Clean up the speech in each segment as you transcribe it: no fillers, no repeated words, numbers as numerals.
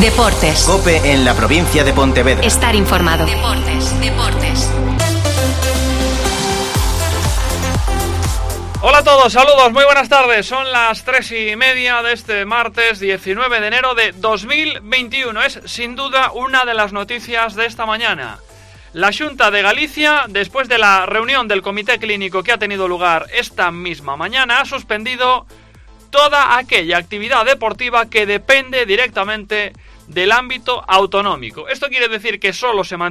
Deportes. COPE en la provincia de Pontevedra. Estar informado. Deportes. Hola a todos, saludos, muy buenas tardes. Son las 3:30 de este martes 19 de enero de 2021. Es sin duda una de las noticias de esta mañana. La Xunta de Galicia, después de la reunión del comité clínico que ha tenido lugar esta misma mañana, ha suspendido toda aquella actividad deportiva que depende directamente del ámbito autonómico. Esto quiere decir que solo se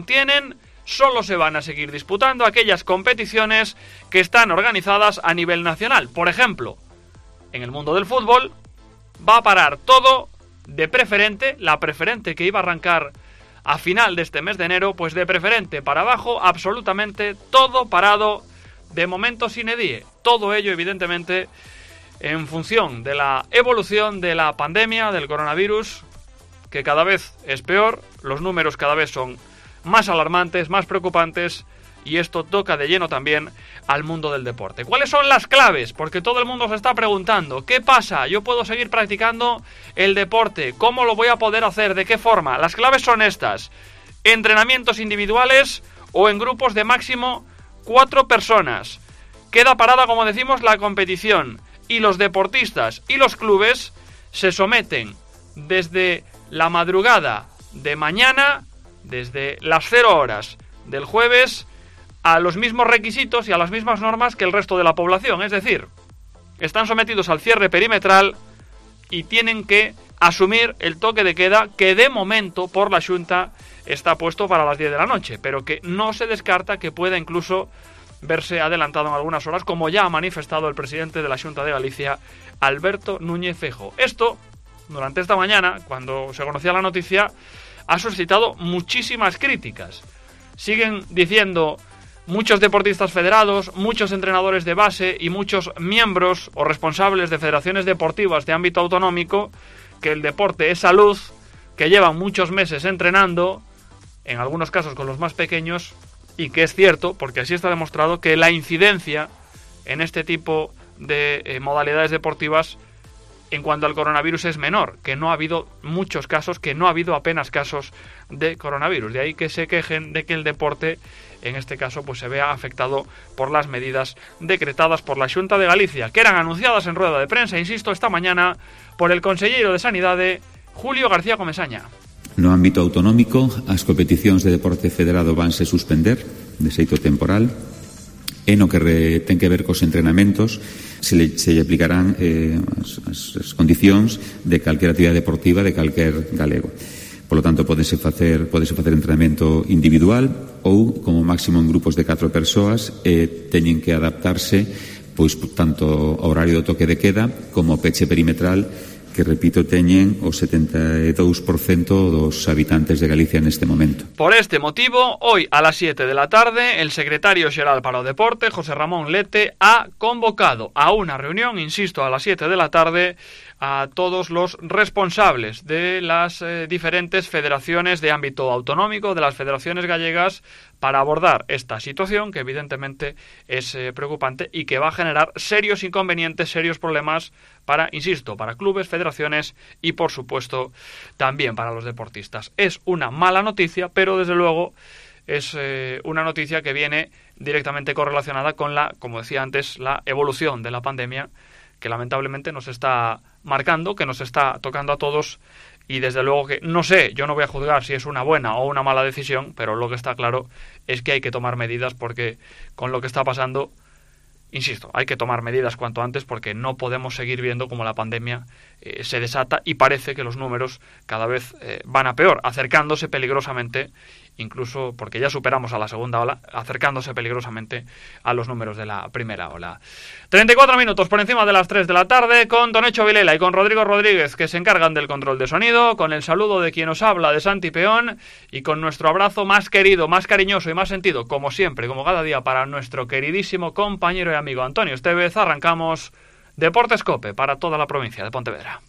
van a seguir disputando aquellas competiciones que están organizadas a nivel nacional. Por ejemplo, en el mundo del fútbol va a parar todo de preferente, la preferente que iba a arrancar a final de este mes de enero, pues de preferente para abajo, absolutamente todo parado de momento sine die. Todo ello, evidentemente, en función de la evolución de la pandemia del coronavirus, que cada vez es peor, los números cada vez son más alarmantes, más preocupantes, y esto toca de lleno también al mundo del deporte. ¿Cuáles son las claves? Porque todo el mundo se está preguntando, ¿qué pasa? ¿Yo puedo seguir practicando el deporte? ¿Cómo lo voy a poder hacer? ¿De qué forma? Las claves son estas: entrenamientos individuales o en grupos de máximo 4 personas. Queda parada, como decimos, la competición, y los deportistas y los clubes se someten desde la madrugada de mañana, desde las 0 horas del jueves, a los mismos requisitos y a las mismas normas que el resto de la población. Es decir, están sometidos al cierre perimetral y tienen que asumir el toque de queda que de momento por la Xunta está puesto para las 10 de la noche, pero que no se descarta que pueda incluso verse adelantado en algunas horas, como ya ha manifestado el presidente de la Xunta de Galicia, Alberto Núñez Feijóo. Esto, durante esta mañana, cuando se conocía la noticia, ha suscitado muchísimas críticas. Siguen diciendo muchos deportistas federados, muchos entrenadores de base y muchos miembros o responsables de federaciones deportivas de ámbito autonómico que el deporte es salud, que llevan muchos meses entrenando, en algunos casos con los más pequeños, y que es cierto, porque así está demostrado, que la incidencia en este tipo de modalidades deportivas en cuanto al coronavirus es menor, que no ha habido muchos casos, que no ha habido apenas casos de coronavirus. De ahí que se quejen de que el deporte, en este caso, pues se vea afectado por las medidas decretadas por la Xunta de Galicia, que eran anunciadas en rueda de prensa, insisto, esta mañana por el conselleiro de Sanidade, Julio García Comesaña. No ámbito autonómico, as competicións de deporte federado vanse suspender de xeito temporal. E no que ten que ver cos entrenamentos, se lle aplicarán as condicións de calquera actividade deportiva de calquer galego. Por lo tanto, podese facer entrenamento individual ou, como máximo, en grupos de 4 persoas, e teñen que adaptarse pois tanto ao horario do toque de queda como ao peche perimetral, que, repito, teñen o 72% dos habitantes de Galicia neste momento. Por este motivo, hoy a las 7 de la tarde, el secretario xeral para o deporte, José Ramón Lete, ha convocado a una reunión, insisto, a las 7 de la tarde, a todos los responsables de las diferentes federaciones de ámbito autonómico, de las federaciones gallegas, para abordar esta situación que evidentemente es preocupante y que va a generar serios inconvenientes, serios problemas para, insisto, para clubes, federaciones y, por supuesto, también para los deportistas. Es una mala noticia, pero desde luego es una noticia que viene directamente correlacionada con la, como decía antes, la evolución de la pandemia, que lamentablemente nos está marcando, que nos está tocando a todos, y desde luego que, no sé, yo no voy a juzgar si es una buena o una mala decisión, pero lo que está claro es que hay que tomar medidas, porque con lo que está pasando, insisto, hay que tomar medidas cuanto antes, porque no podemos seguir viendo cómo la pandemia se desata y parece que los números cada vez van a peor, acercándose peligrosamente, incluso porque ya superamos a la segunda ola, acercándose peligrosamente a los números de la primera ola. 34 minutos por encima de las 3 de la tarde, con Tonecho Vilela y con Rodrigo Rodríguez, que se encargan del control de sonido, con el saludo de quien os habla, de Santi Peón, y con nuestro abrazo más querido, más cariñoso y más sentido, como siempre, como cada día, para nuestro queridísimo compañero y amigo Antonio Estevez. Arrancamos Deportes COPE para toda la provincia de Pontevedra.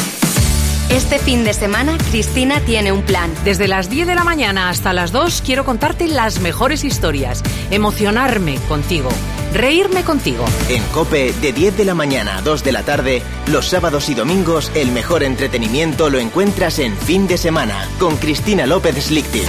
Este fin de semana, Cristina tiene un plan. Desde las 10 de la mañana hasta las 2 quiero contarte las mejores historias, emocionarme contigo. reírme contigo. En COPE, de 10 de la mañana a 2 de la tarde, los sábados y domingos, el mejor entretenimiento lo encuentras en Fin de Semana, con Cristina López Slichting.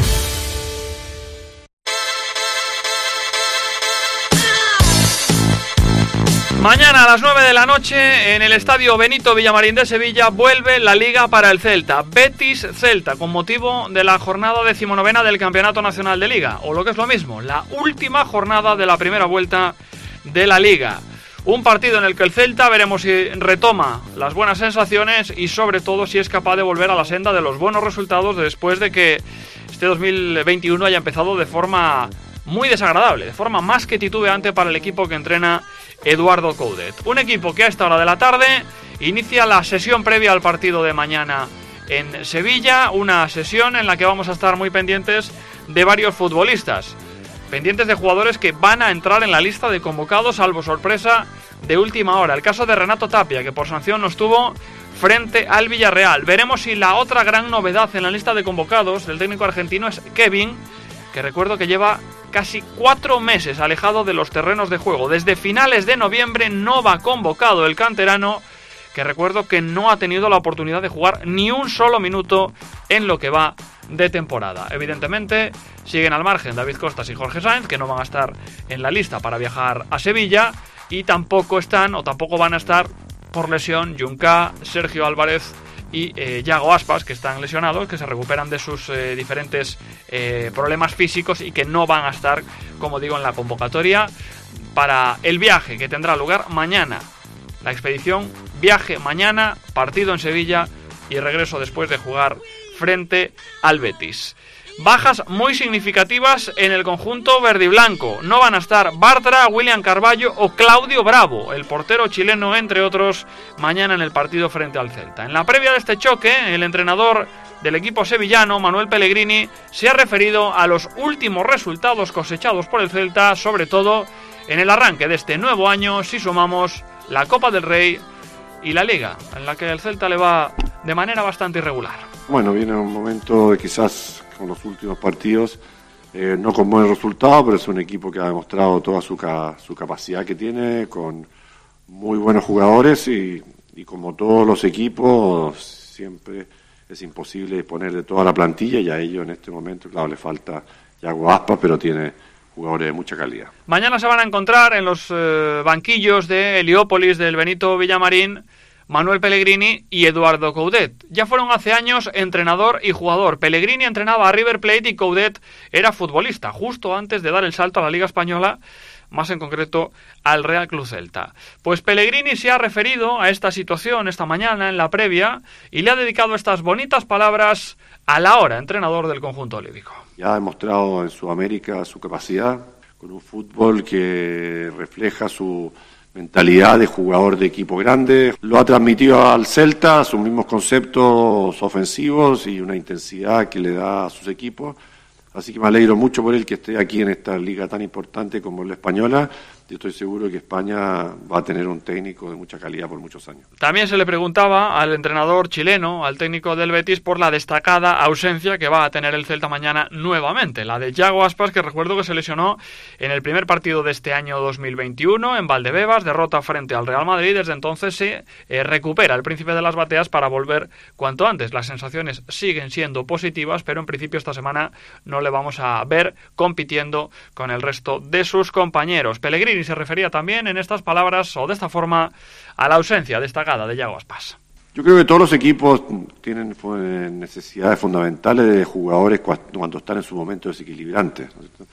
Mañana a las 9 de la noche en el estadio Benito Villamarín de Sevilla vuelve la Liga para el Celta, Betis-Celta, con motivo de la jornada 19ª del Campeonato Nacional de Liga, o lo que es lo mismo, la última jornada de la primera vuelta de la Liga. Un partido en el que el Celta veremos si retoma las buenas sensaciones y sobre todo si es capaz de volver a la senda de los buenos resultados después de que este 2021 haya empezado de forma muy desagradable, de forma más que titubeante para el equipo que entrena Eduardo Coudet. Un equipo que a esta hora de la tarde inicia la sesión previa al partido de mañana en Sevilla, una sesión en la que vamos a estar muy pendientes de varios futbolistas, pendientes de jugadores que van a entrar en la lista de convocados, salvo sorpresa de última hora. El caso de Renato Tapia, que por sanción no estuvo frente al Villarreal. Veremos si la otra gran novedad en la lista de convocados del técnico argentino es Kevin, que recuerdo que lleva casi 4 meses alejado de los terrenos de juego. Desde finales de noviembre no va convocado el canterano, que recuerdo que no ha tenido la oportunidad de jugar ni un solo minuto en lo que va de temporada. Evidentemente siguen al margen David Costas y Jorge Sáenz, que no van a estar en la lista para viajar a Sevilla, y tampoco van a estar por lesión Junca, Sergio Álvarez y Yago Aspas, que están lesionados, que se recuperan de sus diferentes problemas físicos y que no van a estar, como digo, en la convocatoria para el viaje que tendrá lugar mañana. La expedición, viaje mañana, partido en Sevilla y regreso después de jugar frente al Betis. Bajas muy significativas en el conjunto verdiblanco. No van a estar Bartra, William Carballo o Claudio Bravo, el portero chileno, entre otros, mañana en el partido frente al Celta. En la previa de este choque, el entrenador del equipo sevillano, Manuel Pellegrini, se ha referido a los últimos resultados cosechados por el Celta, sobre todo en el arranque de este nuevo año, si sumamos la Copa del Rey y la Liga, en la que el Celta le va de manera bastante irregular. Bueno, viene un momento de quizás con los últimos partidos, no con buen resultado, pero es un equipo que ha demostrado toda su capacidad que tiene, con muy buenos jugadores y como todos los equipos, siempre es imposible disponer de toda la plantilla y a ellos en este momento, claro, le falta Yago Aspas, pero tiene jugadores de mucha calidad. Mañana se van a encontrar en los banquillos de Heliópolis, del Benito Villamarín, Manuel Pellegrini y Eduardo Coudet. Ya fueron hace años entrenador y jugador. Pellegrini entrenaba a River Plate y Coudet era futbolista, justo antes de dar el salto a la Liga Española, más en concreto al Real Club Celta. Pues Pellegrini se ha referido a esta situación esta mañana en la previa y le ha dedicado estas bonitas palabras al ahora entrenador del conjunto olívico. Ya ha demostrado en Sudamérica su capacidad, con un fútbol que refleja su mentalidad de jugador de equipo grande. Lo ha transmitido al Celta, sus mismos conceptos ofensivos y una intensidad que le da a sus equipos. Así que me alegro mucho por él que esté aquí en esta liga tan importante como la española. Yo estoy seguro que España va a tener un técnico de mucha calidad por muchos años. También se le preguntaba al entrenador chileno, al técnico del Betis, por la destacada ausencia que va a tener el Celta mañana nuevamente, la de Yago Aspas, que recuerdo que se lesionó en el primer partido de este año 2021 en Valdebebas, derrota frente al Real Madrid. Desde entonces se recupera el príncipe de las bateas para volver cuanto antes. Las sensaciones siguen siendo positivas, pero en principio esta semana no le vamos a ver compitiendo con el resto de sus compañeros. Pellegrini se refería también en estas palabras o de esta forma a la ausencia destacada de Yago Aspas. Yo creo que todos los equipos tienen necesidades fundamentales de jugadores cuando están en su momento desequilibrante.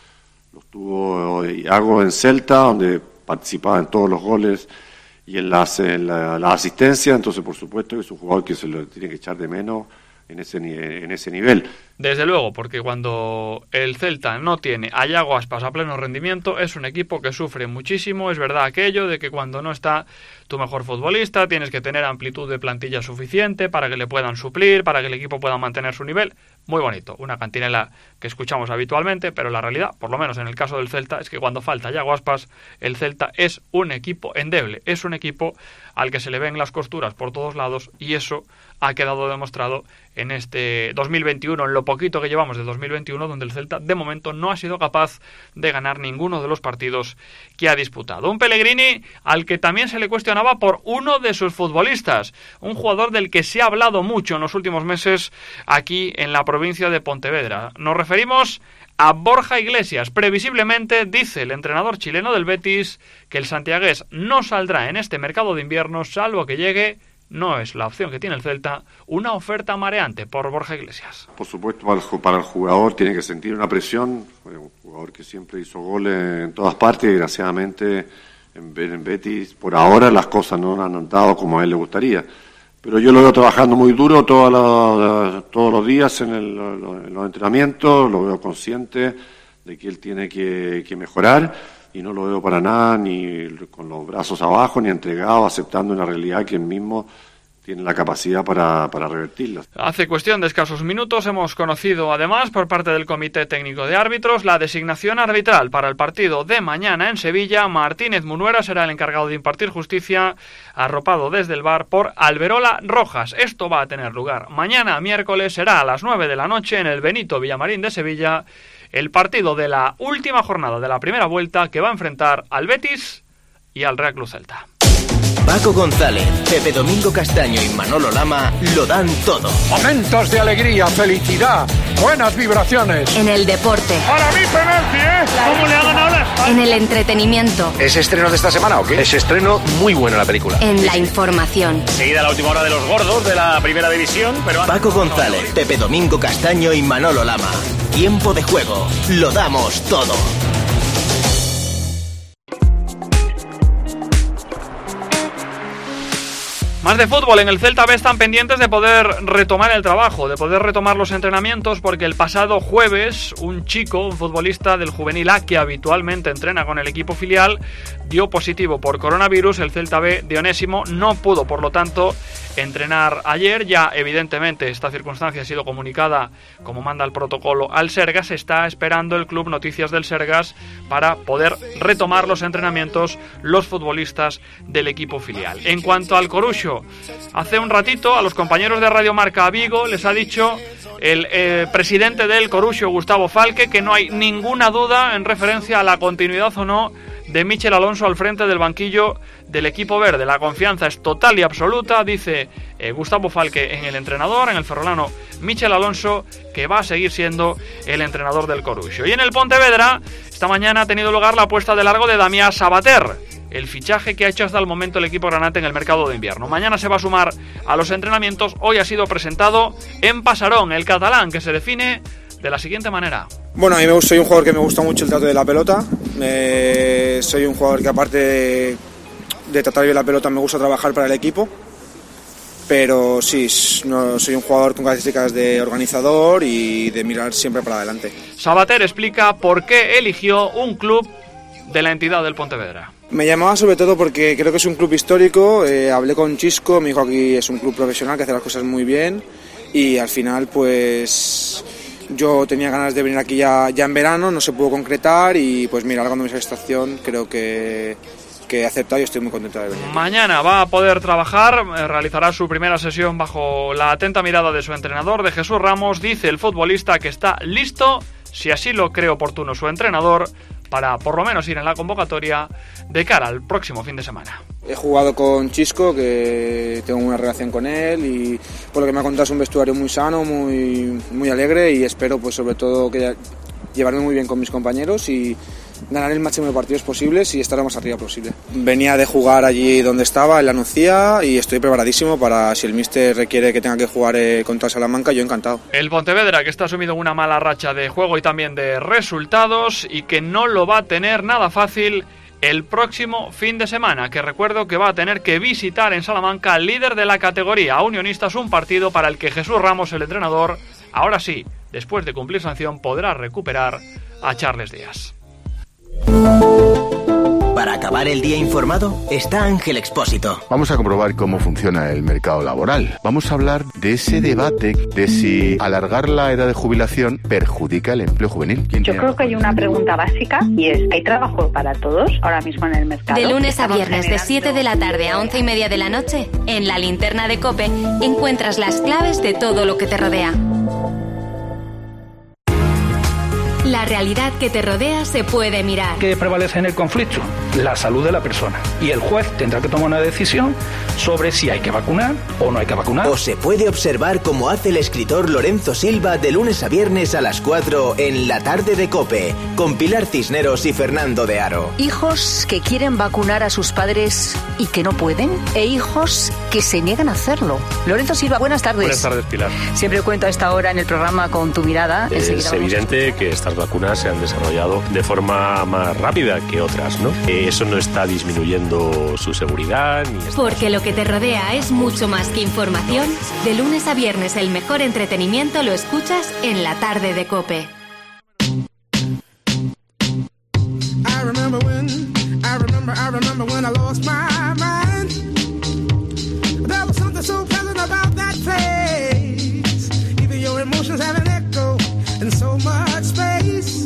Los tuvo Yago en Celta, donde participaba en todos los goles y en la asistencia, entonces por supuesto que es un jugador que se lo tiene que echar de menos en ese nivel. Desde luego, porque cuando el Celta no tiene a Yago Aspas a pleno rendimiento, es un equipo que sufre muchísimo. Es verdad aquello de que cuando no está tu mejor futbolista, tienes que tener amplitud de plantilla suficiente para que le puedan suplir, para que el equipo pueda mantener su nivel. Muy bonito, una cantinela que escuchamos habitualmente, pero la realidad, por lo menos en el caso del Celta, es que cuando falta Yago Aspas, el Celta es un equipo endeble, es un equipo al que se le ven las costuras por todos lados, y eso ha quedado demostrado en este 2021, en lo poquito que llevamos de 2021, donde el Celta de momento no ha sido capaz de ganar ninguno de los partidos que ha disputado. Un Pellegrini al que también se le cuestionaba por uno de sus futbolistas, un jugador del que se ha hablado mucho en los últimos meses aquí en la provincia de Pontevedra. Nos referimos a Borja Iglesias. Previsiblemente, dice el entrenador chileno del Betis, que el santiagués no saldrá en este mercado de invierno, salvo que llegue, no es la opción que tiene el Celta, una oferta mareante por Borja Iglesias. Por supuesto, para el jugador tiene que sentir una presión. Fue un jugador que siempre hizo goles en todas partes y desgraciadamente en Betis por ahora las cosas no han andado como a él le gustaría. Pero yo lo veo trabajando muy duro todos los días en los entrenamientos, lo veo consciente de que él tiene que mejorar y no lo veo para nada ni con los brazos abajo, ni entregado, aceptando una realidad que él mismo tiene la capacidad para revertirla. Hace cuestión de escasos minutos hemos conocido además por parte del Comité Técnico de Árbitros la designación arbitral para el partido de mañana en Sevilla. Martínez Munuera será el encargado de impartir justicia, arropado desde el VAR por Alberola Rojas. Esto va a tener lugar mañana miércoles, será a las 9 de la noche en el Benito Villamarín de Sevilla, el partido de la última jornada de la primera vuelta que va a enfrentar al Betis y al Real Club Celta. Paco González, Pepe Domingo Castaño y Manolo Lama lo dan todo. Momentos de alegría, felicidad, buenas vibraciones. En el deporte. Para mí penalti, ¿eh? ¿Cómo le ha ganado la España? En el entretenimiento. ¿Es estreno de esta semana o qué? Es estreno muy bueno la película. En la información. Seguida la última hora de los gordos de la primera división, pero... Paco González, Pepe Domingo Castaño y Manolo Lama. Tiempo de juego. Lo damos todo. Más de fútbol, en el Celta B están pendientes de poder retomar el trabajo, de poder retomar los entrenamientos, porque el pasado jueves un chico, un futbolista del Juvenil A que habitualmente entrena con el equipo filial, dio positivo por coronavirus. El Celta B de Onésimo no pudo, por lo tanto, entrenar ayer. Ya evidentemente esta circunstancia ha sido comunicada como manda el protocolo al Sergas. Está esperando el club noticias del Sergas para poder retomar los entrenamientos los futbolistas del equipo filial. En cuanto al Coruxo, hace un ratito a los compañeros de Radio Marca Vigo les ha dicho el presidente del Coruxo, Gustavo Falque, que no hay ninguna duda en referencia a la continuidad o no de Michel Alonso al frente del banquillo del equipo verde. La confianza es total y absoluta, dice Gustavo Falque, en el entrenador, en el ferrolano Michel Alonso, que va a seguir siendo el entrenador del Coruxo. Y en el Pontevedra, esta mañana ha tenido lugar la puesta de largo de Damián Sabater, el fichaje que ha hecho hasta el momento el equipo granate en el mercado de invierno. Mañana se va a sumar a los entrenamientos. Hoy ha sido presentado en Pasarón, el catalán, que se define de la siguiente manera. Bueno, soy un jugador que me gusta mucho el trato de la pelota. Soy un jugador que, aparte de tratar bien la pelota, me gusta trabajar para el equipo. Pero sí, no, soy un jugador con características de organizador y de mirar siempre para adelante. Sabater explica por qué eligió un club de la entidad del Pontevedra. Me llamaba sobre todo porque creo que es un club histórico. Hablé con Chisco, me dijo que es un club profesional que hace las cosas muy bien, y al final pues yo tenía ganas de venir aquí ya en verano, no se pudo concretar, y pues mira, ahora cuando me sale esta opción creo que he aceptado y estoy muy contento de venir. Mañana va a poder trabajar, realizará su primera sesión bajo la atenta mirada de su entrenador, de Jesús Ramos. Dice el futbolista que está listo, si así lo cree oportuno su entrenador, para por lo menos ir en la convocatoria de cara al próximo fin de semana. He jugado con Chisco, que tengo una relación con él, y por lo que me ha contado es un vestuario muy sano, muy alegre, y espero pues sobre todo que llevarme muy bien con mis compañeros y ganar el máximo de partidos posibles y estar lo más arriba posible. Venía de jugar allí donde estaba, en la Nucía, y estoy preparadísimo para, si el míster requiere que tenga que jugar contra Salamanca, yo encantado. El Pontevedra, que está sumido en una mala racha de juego y también de resultados, y que no lo va a tener nada fácil el próximo fin de semana, que recuerdo que va a tener que visitar en Salamanca al líder de la categoría, a Unionistas, un partido para el que Jesús Ramos, el entrenador, ahora sí, después de cumplir sanción, podrá recuperar a Charles Díaz. Para acabar el día informado, está Ángel Expósito. Vamos a comprobar cómo funciona el mercado laboral. Vamos a hablar de ese debate de si alargar la edad de jubilación perjudica el empleo juvenil. Yo creo que hay una pregunta básica y es, ¿hay trabajo para todos ahora mismo en el mercado? De lunes a viernes de 7 de la tarde a 11:30 de la noche, en la linterna de COPE encuentras las claves de todo lo que te rodea. La realidad que te rodea se puede mirar. ¿Qué prevalece en el conflicto? La salud de la persona. Y el juez tendrá que tomar una decisión sobre si hay que vacunar o no hay que vacunar. O se puede observar como hace el escritor Lorenzo Silva de lunes a viernes a las 4 en La Tarde de COPE, con Pilar Cisneros y Fernando de Aro. Hijos que quieren vacunar a sus padres y que no pueden, e hijos que se niegan a hacerlo. Lorenzo Silva, buenas tardes. Buenas tardes, Pilar. Siempre cuento a esta hora en el programa con tu mirada. Es evidente que estas vacunas se han desarrollado de forma más rápida que otras, ¿no? Eso no está disminuyendo su seguridad ni está... Porque lo que te rodea es mucho más que información. De lunes a viernes el mejor entretenimiento lo escuchas en La Tarde de COPE. I remember when I lost my mind. There was something so pleasant about that place. Even your emotions have an echo in so much space.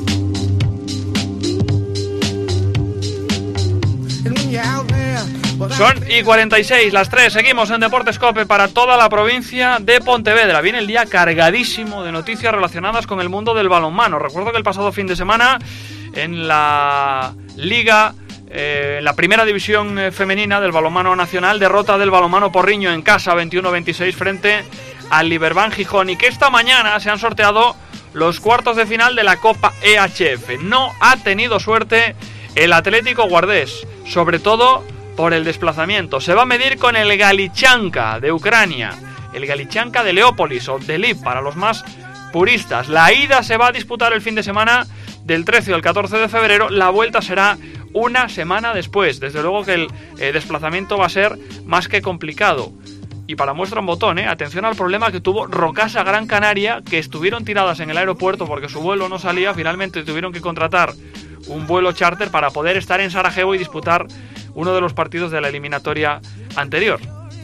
And when you're out there, son y 46, las 3, seguimos en Deportes COPE para toda la provincia de Pontevedra. Viene el día cargadísimo de noticias relacionadas con el mundo del balonmano. Recuerdo que el pasado fin de semana en la Liga, la primera división femenina del balonmano nacional, derrota del balonmano Porriño en casa 21-26 frente al Liberbank Gijón, y que esta mañana se han sorteado los cuartos de final de la Copa EHF. No ha tenido suerte el Atlético Guardés, sobre todo por el desplazamiento. Se va a medir con el Galichanka de Ucrania, el Galichanka de Leópolis o de Lviv para los más puristas. La ida se va a disputar el fin de semana del 13 al 14 de febrero, la vuelta será una semana después. Desde luego que el desplazamiento va a ser más que complicado. Y para muestra un botón, atención al problema que tuvo Rocasa Gran Canaria, que estuvieron tiradas en el aeropuerto porque su vuelo no salía. Finalmente tuvieron que contratar un vuelo charter para poder estar en Sarajevo y disputar uno de los partidos de la eliminatoria anterior,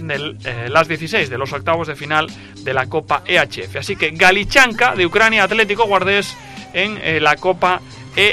las 16 de los octavos de final de la Copa EHF. Así que Galichanka de Ucrania, Atlético Guardés en la Copa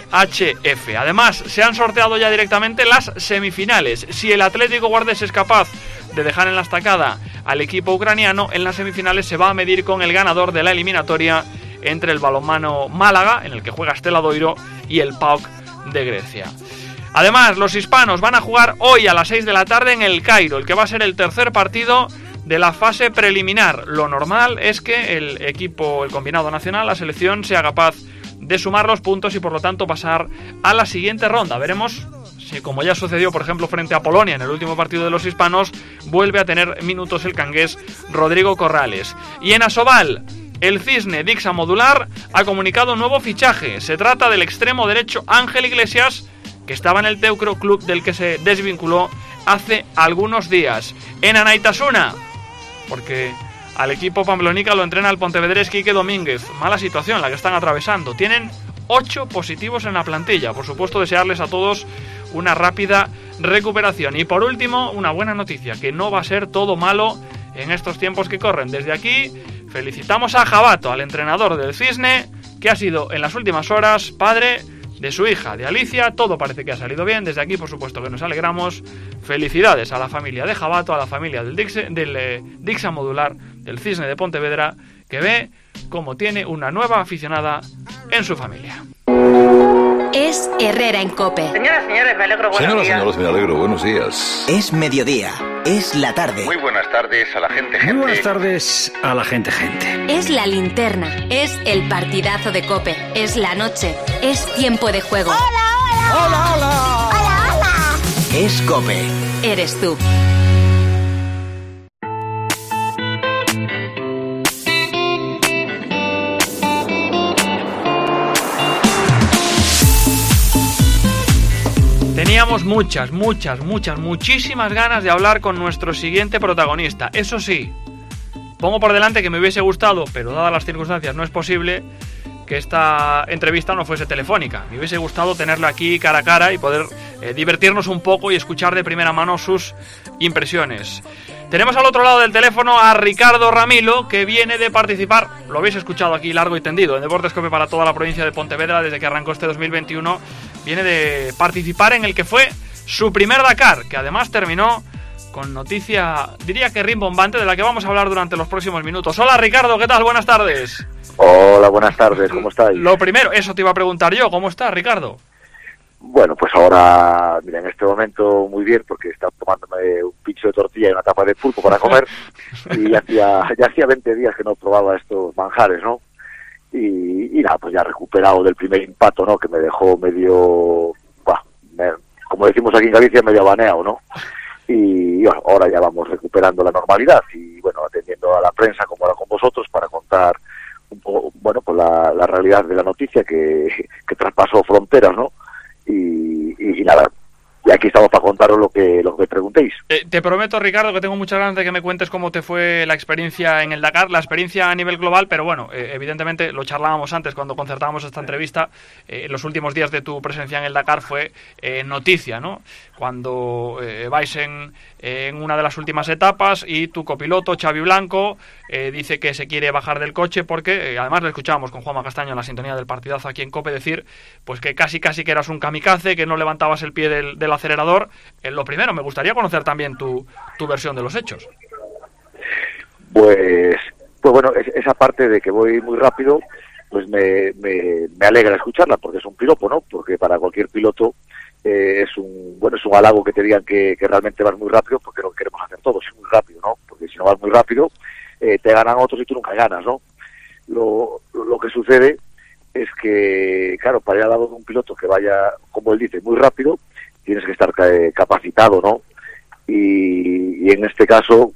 EHF. Además, se han sorteado ya directamente las semifinales. Si el Atlético Guardés es capaz de dejar en la estacada al equipo ucraniano, en las semifinales se va a medir con el ganador de la eliminatoria entre el balonmano Málaga, en el que juega Stella Doiro, y el PAOK de Grecia. Además, los hispanos van a jugar hoy a las 6 de la tarde en el Cairo, el que va a ser el tercer partido de la fase preliminar. Lo normal es que el equipo, el combinado nacional, la selección, sea capaz de sumar los puntos y por lo tanto pasar a la siguiente ronda. Veremos si, como ya sucedió por ejemplo frente a Polonia en el último partido de los hispanos, vuelve a tener minutos el cangués Rodrigo Corrales. Y en Asobal, el Cisne Dixa Modular ha comunicado un nuevo fichaje. Se trata del extremo derecho Ángel Iglesias, que estaba en el Teucro, club del que se desvinculó hace algunos días. En Anaitasuna, porque al equipo pamplónica lo entrena el pontevedrés Quique Domínguez. Mala situación la que están atravesando. Tienen 8 positivos en la plantilla. Por supuesto, desearles a todos una rápida recuperación. Y por último, una buena noticia, que no va a ser todo malo en estos tiempos que corren. Desde aquí felicitamos a Jabato, al entrenador del Cisne, que ha sido en las últimas horas padre de su hija, de Alicia. Todo parece que ha salido bien. Desde aquí, por supuesto, que nos alegramos. Felicidades a la familia de Jabato, a la familia del Dixa Modular, del Cisne de Pontevedra, que ve cómo tiene una nueva aficionada en su familia. Es Herrera en COPE. Señoras, señores, me alegro, buenos días. Señoras, me alegro, buenos días. Es mediodía, es la tarde. Muy buenas tardes a la gente. Muy buenas tardes a la gente. Es la linterna, es el partidazo de COPE, es la noche, es tiempo de juego. ¡Hola, hola! ¡Hola, hola! ¡Hola, hola! Es COPE. Eres tú. Teníamos muchísimas ganas de hablar con nuestro siguiente protagonista. Eso sí, pongo por delante que me hubiese gustado, pero dadas las circunstancias no es posible, que esta entrevista no fuese telefónica. Me hubiese gustado tenerlo aquí cara a cara y poder divertirnos un poco y escuchar de primera mano sus impresiones. Tenemos al otro lado del teléfono a Ricardo Ramilo, que viene de participar, lo habéis escuchado aquí largo y tendido, en Deportes COPE para toda la provincia de Pontevedra desde que arrancó este 2021. Viene de participar en el que fue su primer Dakar, que además terminó con noticia, diría que rimbombante, de la que vamos a hablar durante los próximos minutos. Hola Ricardo, ¿qué tal? Buenas tardes. Hola, buenas tardes, ¿cómo estáis? Lo primero, eso te iba a preguntar yo, ¿cómo estás, Ricardo? Bueno, pues ahora, mira, en este momento muy bien, porque estaba tomándome un pincho de tortilla y una tapa de pulpo para comer, y ya hacía 20 días que no probaba estos manjares, ¿no? Y nada, pues ya recuperado del primer impacto, ¿no? Que me dejó medio, como decimos aquí en Galicia, medio baneado, ¿no? Y bueno, ahora ya vamos recuperando la normalidad y, bueno, atendiendo a la prensa como ahora con vosotros para contar un poco, bueno, pues la realidad de la noticia que traspasó fronteras, ¿no? Y nada, y aquí estamos para contaros lo que preguntéis. Te prometo, Ricardo, que tengo muchas ganas de que me cuentes cómo te fue la experiencia en el Dakar, la experiencia a nivel global, pero bueno, evidentemente lo charlábamos antes cuando concertábamos esta entrevista. Los últimos días de tu presencia en el Dakar fue noticia, ¿no? Cuando vais en una de las últimas etapas y tu copiloto, Xavi Blanco, dice que se quiere bajar del coche porque, además le escuchábamos con Juanma Castaño en la sintonía del partidazo aquí en COPE decir, pues que casi que eras un kamikaze, que no levantabas el pie del acelerador. Lo primero, me gustaría conocer también tu versión de los hechos. Pues bueno, esa parte de que voy muy rápido, pues me alegra escucharla, porque es un piropo, ¿no? Porque para cualquier piloto es un halago que te digan que realmente vas muy rápido, porque lo que queremos hacer todos es muy rápido, ¿no? Porque si no vas muy rápido, te ganan otros y tú nunca ganas, ¿no? Lo que sucede es que, claro, para ir al lado de un piloto que vaya, como él dice, muy rápido, tienes que estar capacitado, ¿no? Y en este caso,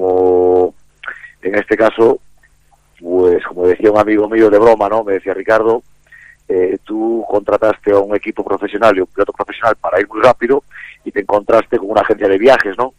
pues como decía un amigo mío de broma, ¿no? Me decía, Ricardo, tú contrataste a un equipo profesional y un piloto profesional para ir muy rápido y te encontraste con una agencia de viajes, ¿no?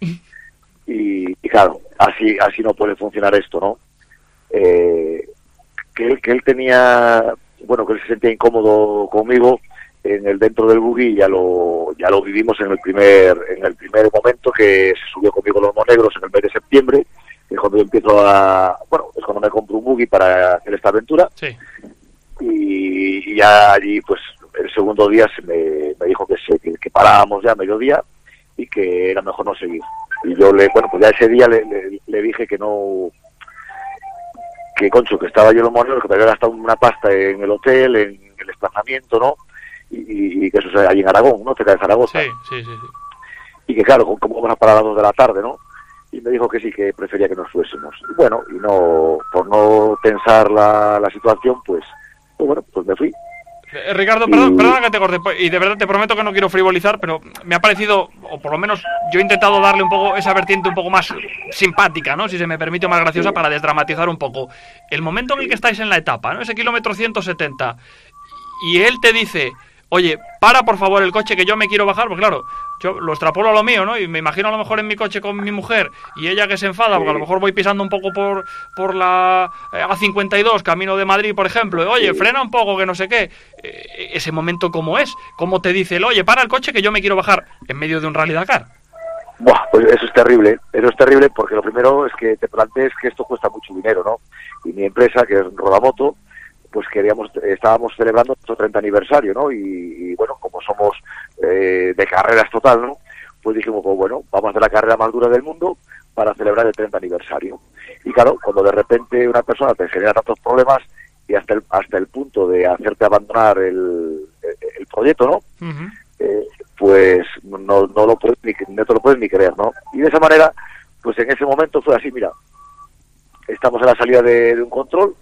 Y claro, así no puede funcionar esto, ¿no? Que él tenía, bueno, que él se sentía incómodo conmigo dentro del buggy, ya lo vivimos en el primer momento que se subió conmigo los monegros en el mes de septiembre, que es cuando yo empiezo es cuando me compro un buggy para hacer esta aventura. Sí. Y ya allí, pues, el segundo día me dijo que parábamos ya a mediodía y que era mejor no seguir. Y yo pues ya ese día le dije que no, que concho, que estaba yo en los monegros, que me había gastado una pasta en el hotel, en el desplazamiento, ¿no? Y que eso es allí en Aragón, ¿no? Cerca de Zaragoza. Sí. Y que claro, como vamos a parar a las 2 de la tarde, ¿no? Y me dijo que sí, que prefería que nos fuésemos. Y bueno, por no tensar la situación, pues me fui. Ricardo, perdona que te corte, y de verdad te prometo que no quiero frivolizar, pero me ha parecido, o por lo menos yo he intentado darle un poco esa vertiente un poco más simpática, ¿no? Si se me permite, más graciosa, para desdramatizar un poco. El momento en el que estáis en la etapa, ¿no? Ese kilómetro 170, y él te dice, oye, para por favor el coche que yo me quiero bajar, porque claro, yo lo extrapolo a lo mío, ¿no? Y me imagino a lo mejor en mi coche con mi mujer y ella que se enfada, porque a lo mejor voy pisando un poco por la A52, camino de Madrid, por ejemplo, oye, frena un poco, que no sé qué. Ese momento, ¿cómo es? ¿Cómo te dice el, oye, para el coche que yo me quiero bajar en medio de un Rally Dakar? Buah, pues eso es terrible porque lo primero es que te plantees que esto cuesta mucho dinero, ¿no? Y mi empresa, que es Rodamoto, pues estábamos celebrando nuestro 30 aniversario, ¿no? Y bueno, como somos de carreras total, ¿no? Pues dijimos, pues bueno, vamos a hacer la carrera más dura del mundo para celebrar el 30 aniversario. Y claro, cuando de repente una persona te genera tantos problemas y hasta el punto de hacerte abandonar el proyecto, ¿no? Uh-huh. Pues no te lo puedes ni creer, ¿no? Y de esa manera, pues en ese momento fue así, mira, estamos en la salida de un control,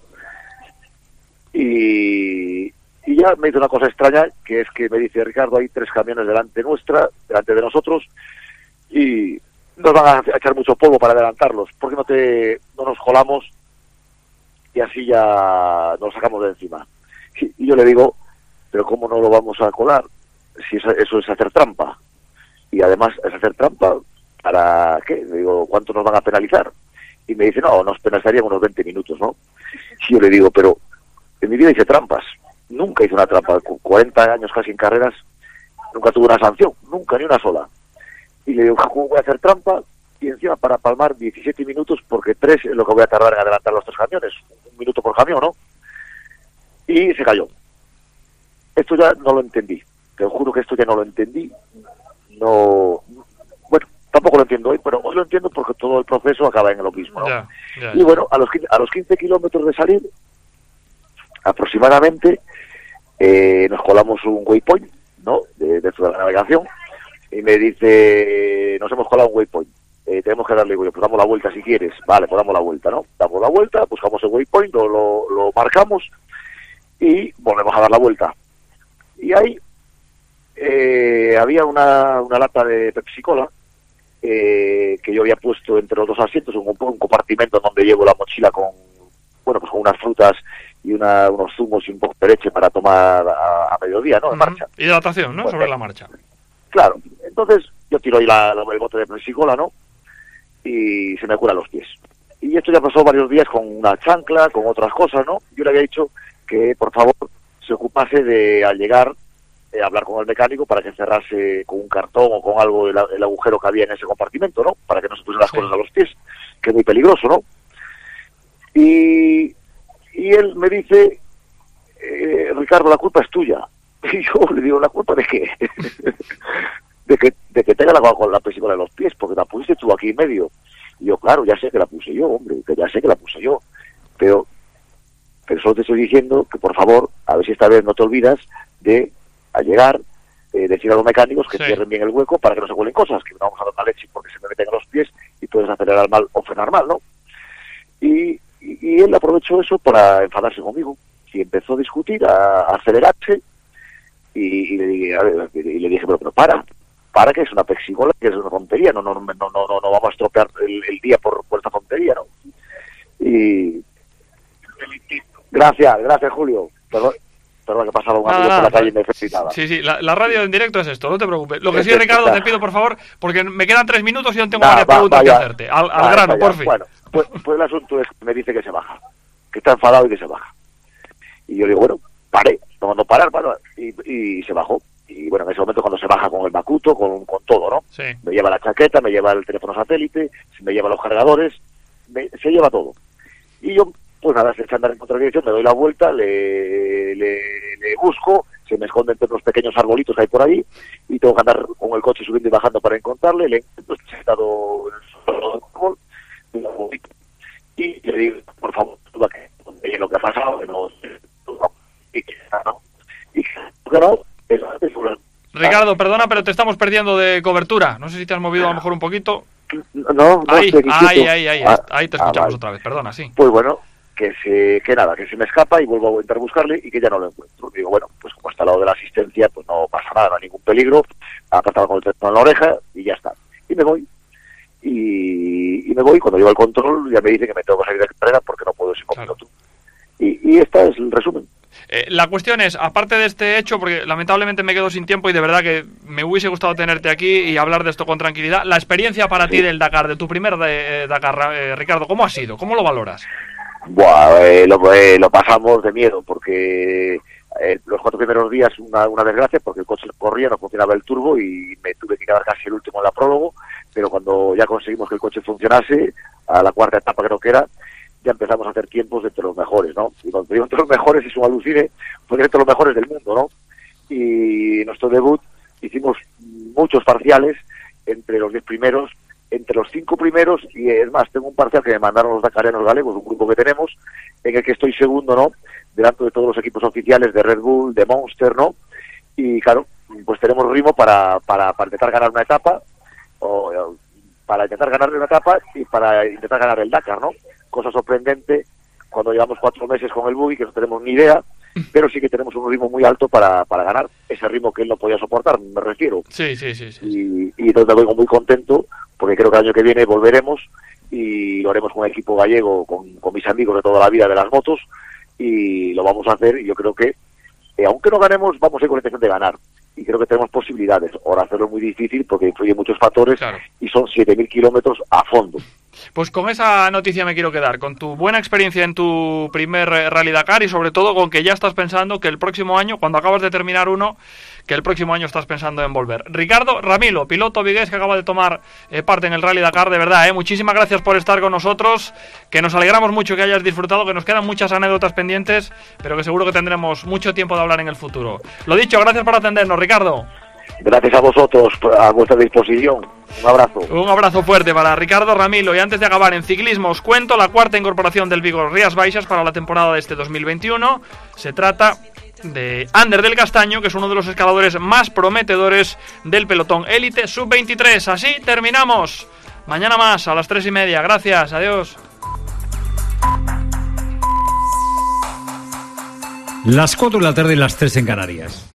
y ya me hizo una cosa extraña, que es que me dice, Ricardo, hay 3 camiones delante de nosotros, y nos van a echar mucho polvo para adelantarlos. ¿Por qué no nos colamos y así ya nos sacamos de encima? Y yo le digo, pero ¿cómo no lo vamos a colar? Si eso es hacer trampa. Y además es hacer trampa, ¿para qué? Le digo, ¿cuánto nos van a penalizar? Y me dice, no, nos penalizarían unos 20 minutos, ¿no? Y yo le digo, pero en mi vida hice trampas. Nunca hice una trampa. Con 40 años casi en carreras, nunca tuve una sanción. Nunca, ni una sola. Y le digo, ¿cómo voy a hacer trampa? Y encima para palmar 17 minutos, porque 3 es lo que voy a tardar en adelantar los 3 camiones. 1 minuto por camión, ¿no? Y se cayó. Esto ya no lo entendí. Te juro que esto ya no lo entendí. No... Bueno, tampoco lo entiendo hoy, pero hoy lo entiendo porque todo el proceso acaba en lo mismo, ¿no? Ya. Y bueno, a los 15 kilómetros de salir, aproximadamente, nos colamos un waypoint, ¿no? De la navegación, y me dice, nos hemos colado un waypoint, tenemos que darle, pues damos la vuelta si quieres. Vale, pues damos la vuelta, ¿no? Damos la vuelta, buscamos el waypoint, lo marcamos y volvemos a dar la vuelta. Y ahí había una lata de Pepsi Cola que yo había puesto entre los 2 asientos, un compartimento donde llevo la mochila con unas frutas y unos zumos y un poco de leche para tomar a mediodía, ¿no? En marcha. Hidratación, ¿no? Pues, sobre la marcha. Claro. Entonces yo tiro ahí el bote de Pepsi Cola, ¿no? Y se me curan los pies. Y esto ya pasó varios días con una chancla, con otras cosas, ¿no? Yo le había dicho que, por favor, se ocupase de, al llegar, hablar con el mecánico para que cerrase con un cartón o con algo el agujero que había en ese compartimento, ¿no? Para que no se pusieran las cosas a los pies, que es muy peligroso, ¿no? Y él me dice, Ricardo, la culpa es tuya. Y yo le digo, ¿la culpa de qué? de que tenga la Pepsi-Cola en los pies, porque la pusiste tú aquí en medio. Y yo, claro, ya sé que la puse yo, hombre, que ya sé que la puse yo. Pero solo te estoy diciendo que, por favor, a ver si esta vez no te olvidas de, al llegar, decir a los mecánicos que cierren bien el hueco para que no se cuelen cosas, que no vamos a dar una leche porque se me meten en los pies y puedes acelerar mal o frenar mal, ¿no? Y él aprovechó eso para enfadarse conmigo y empezó a discutir, a acelerarse y le dije, pero para que es una Pepsi Cola, que es una tontería, no vamos a estropear el día por esta tontería, ¿no? Y gracias Julio, perdón que pasaba un amigo por la calle y me felicitaba. Sí, la radio en directo es esto, no te preocupes. Lo que sí, Ricardo, te pido por favor, porque me quedan 3 minutos y yo no tengo varias preguntas que hacerte. Al grano, por fin. Bueno, pues el asunto es que me dice que se baja, que está enfadado y que se baja. Y yo le digo, bueno, paré, no parar, y se bajó. Y bueno, en ese momento cuando se baja con el Macuto, con todo, ¿no? Sí. Me lleva la chaqueta, me lleva el teléfono satélite, me lleva los cargadores, se lleva todo. Y yo, pues nada, se echa a andar en contradirección, me doy la vuelta, le busco, se me esconde entre unos pequeños arbolitos que hay por ahí, y tengo que andar con el coche subiendo y bajando para encontrarle, le encuentro sentado en el suelo del árbol, y le digo, por favor, que lo que ha pasado, que no... Ricardo, perdona, pero te estamos perdiendo de cobertura. No sé si te has movido a lo mejor un poquito. No, ahí te escuchamos otra vez, perdona, sí. Pues bueno, que se me escapa y vuelvo a intentar buscarle y que ya no lo encuentro. Digo, bueno, pues como está al lado de la asistencia, pues no pasa nada, no hay ningún peligro, apartado con el teléfono en la oreja y ya está. Y me voy. Y me voy, cuando llego al control ya me dice que me tengo que salir de carrera porque no puedo ir con piloto. Y este es el resumen. La cuestión es, aparte de este hecho, porque lamentablemente me quedo sin tiempo y de verdad que me hubiese gustado tenerte aquí y hablar de esto con tranquilidad, la experiencia para ti del Dakar, de tu primer Dakar, Ricardo, ¿cómo ha sido? ¿Cómo lo valoras? Lo pasamos de miedo porque los 4 primeros días una desgracia porque el coche corría, no funcionaba el turbo y me tuve que quedar casi el último en la prólogo, pero cuando ya conseguimos que el coche funcionase, a la 4ª etapa creo que era, ya empezamos a hacer tiempos entre los mejores, ¿no? Y cuando digo entre los mejores es un alucine, porque entre los mejores del mundo, ¿no? Y en nuestro debut hicimos muchos parciales entre los 10 primeros, entre los 5 primeros, y es más, tengo un parcial que me mandaron los dakarianos galegos, un grupo que tenemos, en el que estoy segundo, ¿no? Delante de todos los equipos oficiales de Red Bull, de Monster, ¿no? Y claro, pues tenemos ritmo para intentar ganar una etapa, para intentar ganar una etapa y para intentar ganar el Dakar, ¿no? Cosa sorprendente cuando llevamos 4 meses con el buggy, que no tenemos ni idea, pero sí que tenemos un ritmo muy alto para ganar ese ritmo que él no podía soportar, me refiero. Sí. Y entonces me voy muy contento, porque creo que el año que viene volveremos y lo haremos con el equipo gallego, con mis amigos de toda la vida de las motos, y lo vamos a hacer, y yo creo que, aunque no ganemos, vamos a ir con la intención de ganar. Y creo que tenemos posibilidades. Ahora hacerlo es muy difícil porque influyen muchos factores, claro. Y son 7.000 kilómetros a fondo. Pues con esa noticia me quiero quedar, con tu buena experiencia en tu primer Rally Dakar y sobre todo con que ya estás pensando que el próximo año, cuando acabas de terminar uno, que el próximo año estás pensando en volver. Ricardo Ramilo, piloto vigués que acaba de tomar parte en el Rally Dakar, de verdad, muchísimas gracias por estar con nosotros, que nos alegramos mucho que hayas disfrutado, que nos quedan muchas anécdotas pendientes, pero que seguro que tendremos mucho tiempo de hablar en el futuro. Lo dicho, gracias por atendernos, Ricardo. Gracias a vosotros, a vuestra disposición. Un abrazo. Un abrazo fuerte para Ricardo Ramilo. Y antes de acabar, en ciclismo os cuento la cuarta incorporación del Vigo Rías Baixas para la temporada de este 2021. Se trata de Ander del Castaño, que es uno de los escaladores más prometedores del pelotón élite sub-23. Así terminamos. Mañana más a las 3:30. Gracias, adiós. Las 4 de la tarde y las 3 en Canarias.